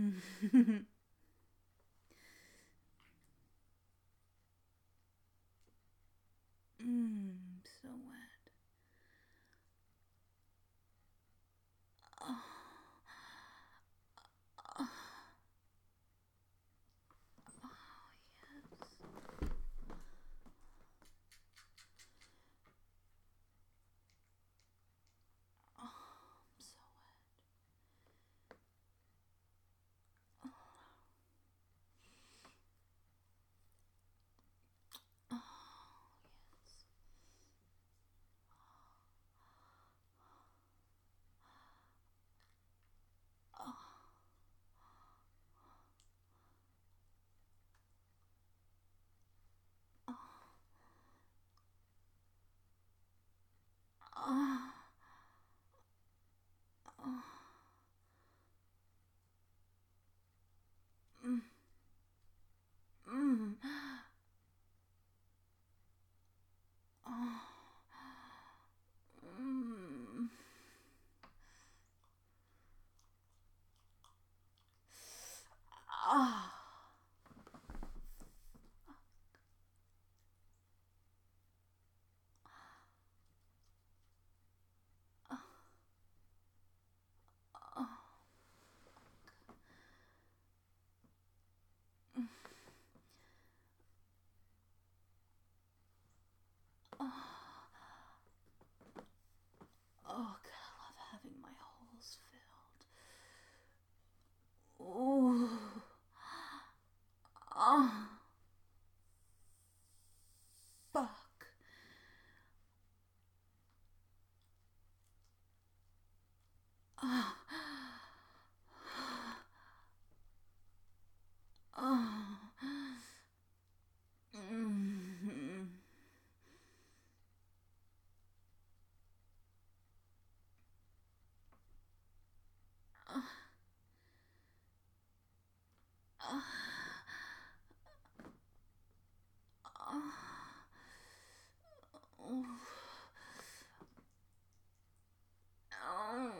So wet. Oh, oh, oh yes. Oh, I'm so wet. Oh, yes. Oh, oh, oh, oh. Mm, mm. Oh, mm. Oh, oh, oh. Oh, God, I love having my holes filled. Ooh. Oh, fuck. Oh, oh. Mm. Oh, oh, oh, oh.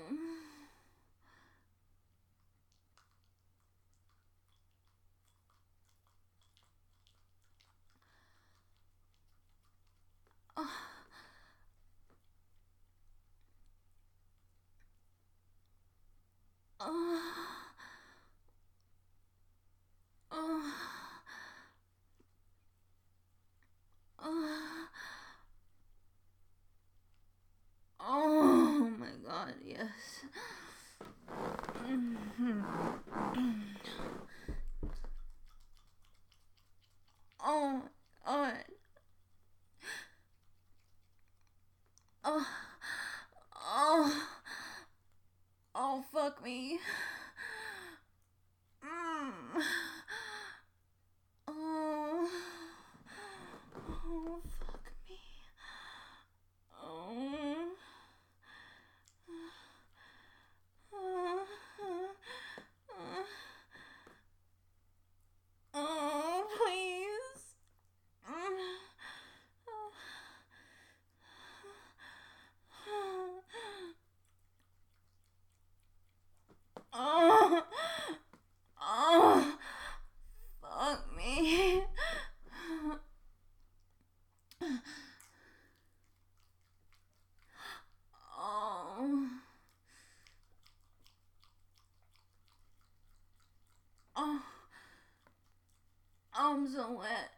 Oh, oh, oh, oh my God, yes. Oh, oh, oh, oh, oh, fuck me. Mm. Oh, oh, fuck me. Oh, oh, please. Oh, oh, fuck me. Oh, oh, I'm so wet.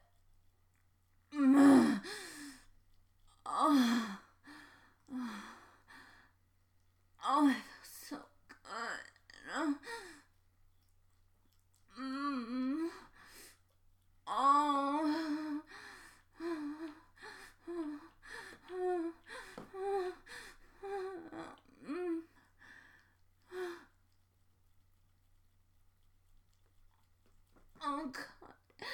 Oh, oh, it feels so good. Mm. Oh. Oh God.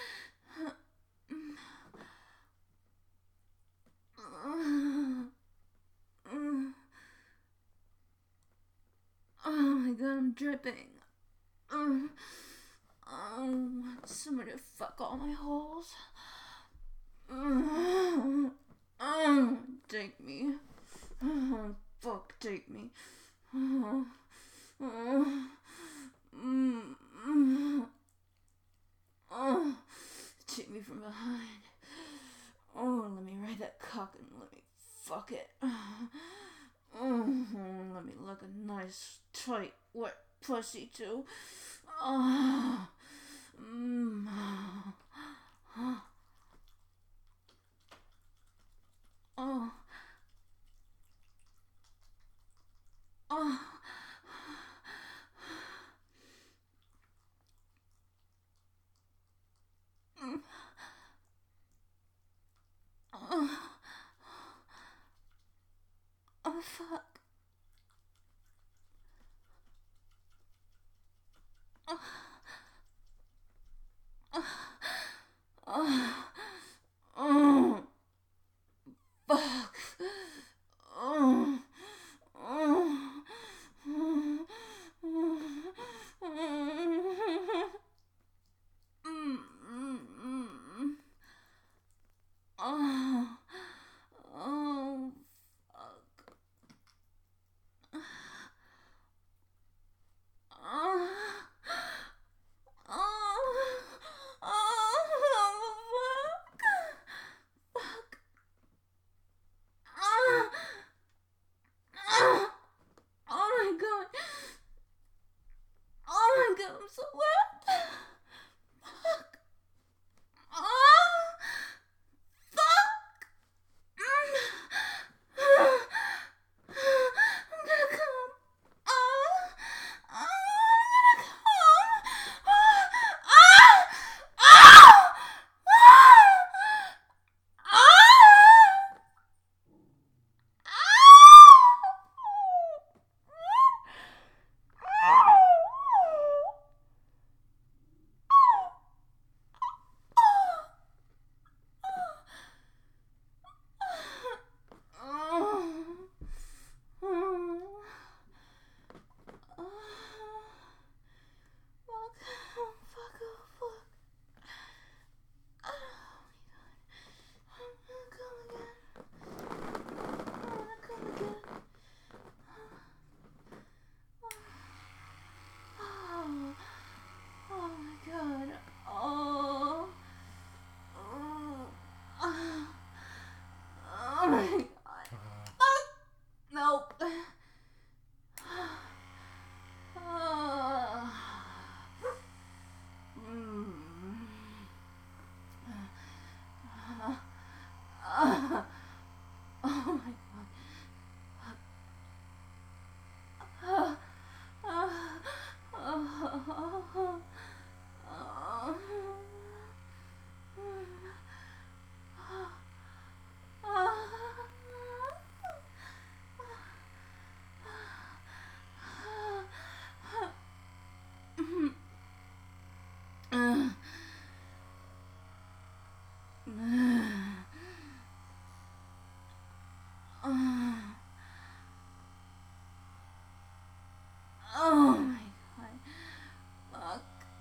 Oh my God, I'm dripping. Oh, I want somebody to fuck all my holes. Oh, take me. Oh, fuck, take me. Oh, oh, mm, fuck it. Let me lick a nice, tight, wet pussy too. Oh, oh, oh. Oh, fuck. Oh, fuck. Oh, oh, oh, oh, fuck. Oh, oh, oh, fuck. Fuck. Ah, ah. Oh my god. Oh my god, I'm so wet. Fuck. Oh, fuck. I'm gonna come. Oh, oh, I'm gonna come. Oh, oh, oh, oh my god. Oh. Oh. Oh my god. Oh. Nope. Oh. Oh my god. Oh. Oh. Oh my god. Fuck.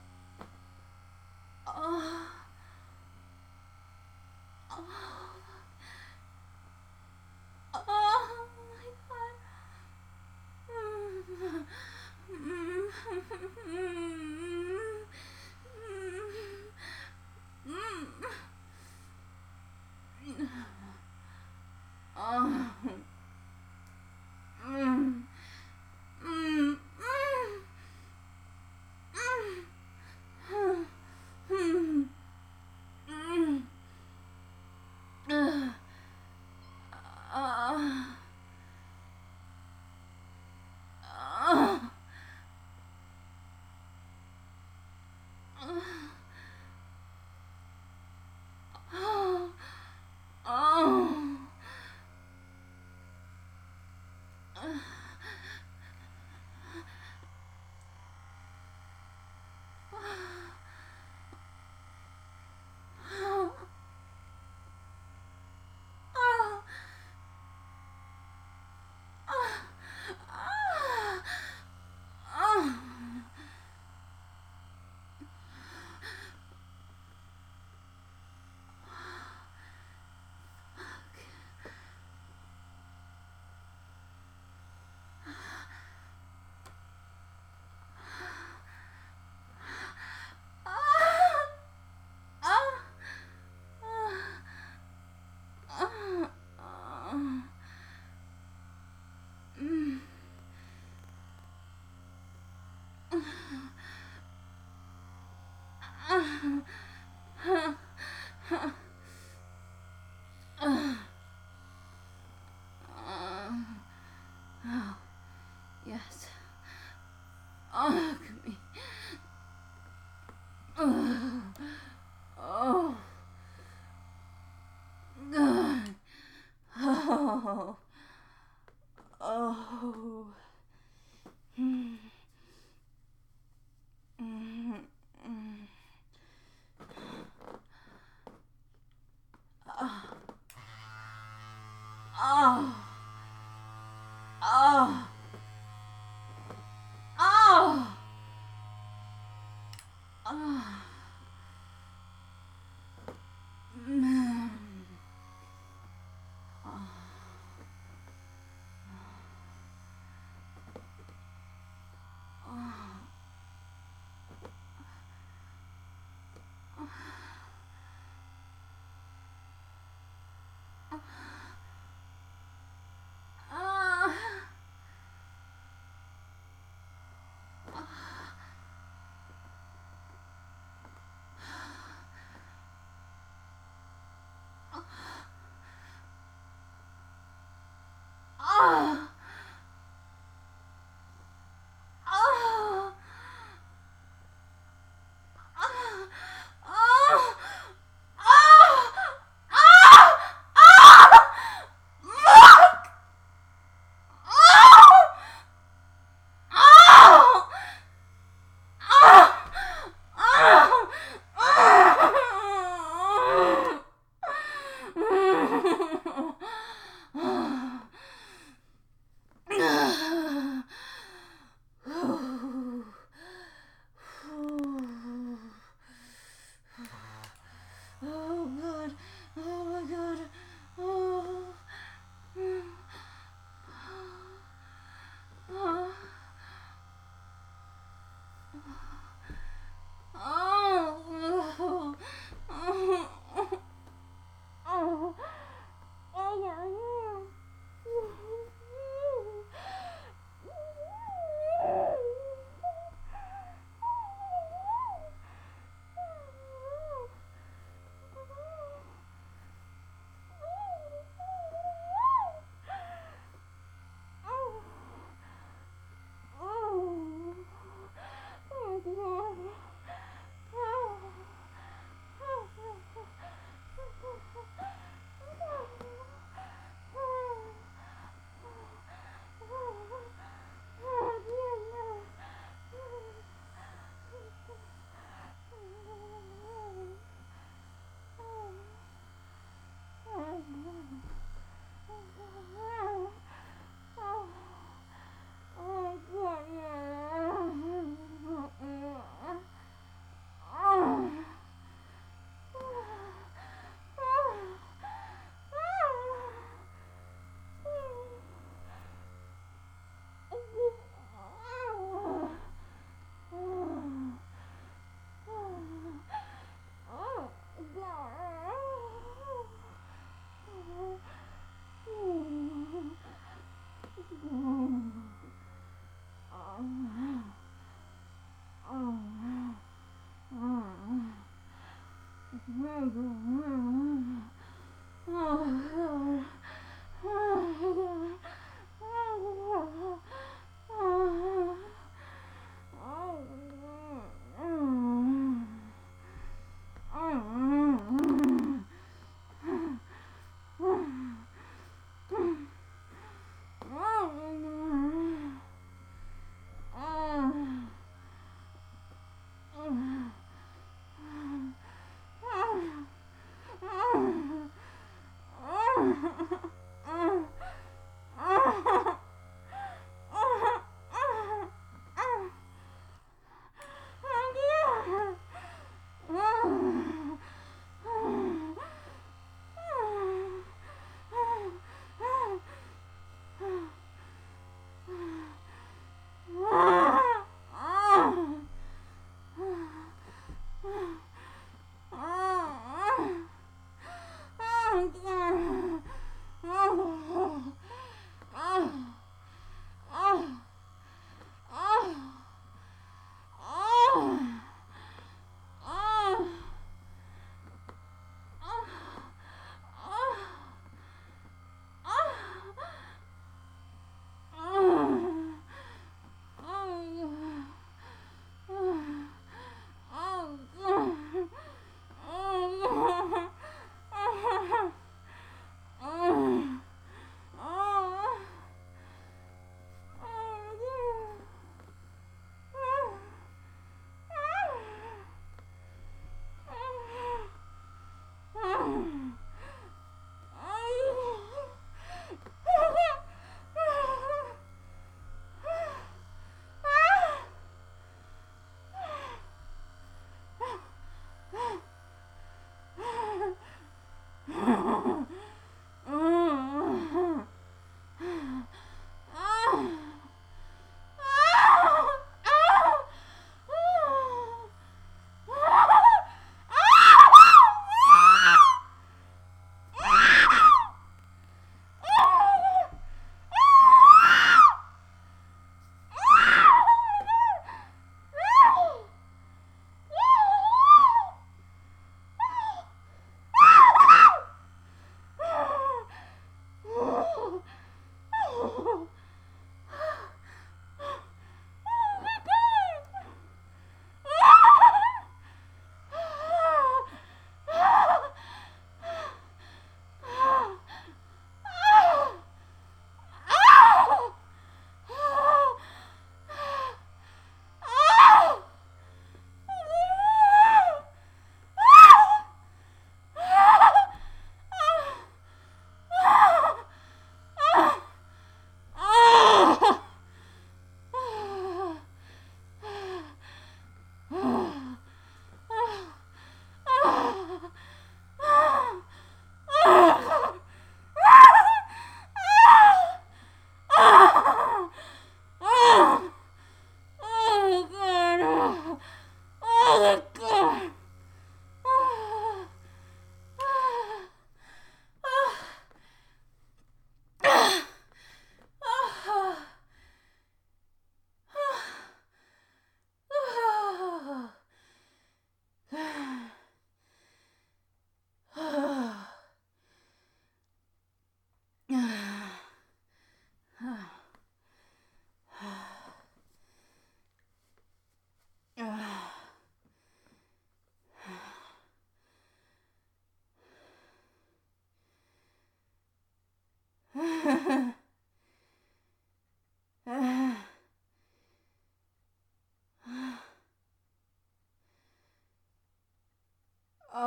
Yes. Look at me. Oh. God. Oh. Oh. Oh. Oh. Oh. Oh. Oh God. Oh my God. Oh. Oh. Oh. Oh.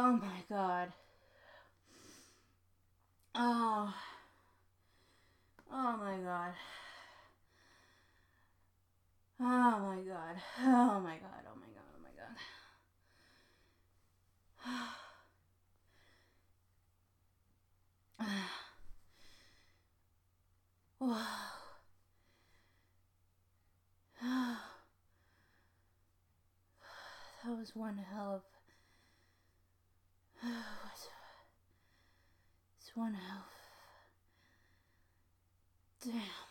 Oh my god. Oh. Oh my god. Oh my god. Oh my god. Oh my god. Oh my god. Wow. That was one hell of. It's one hell of. Damn.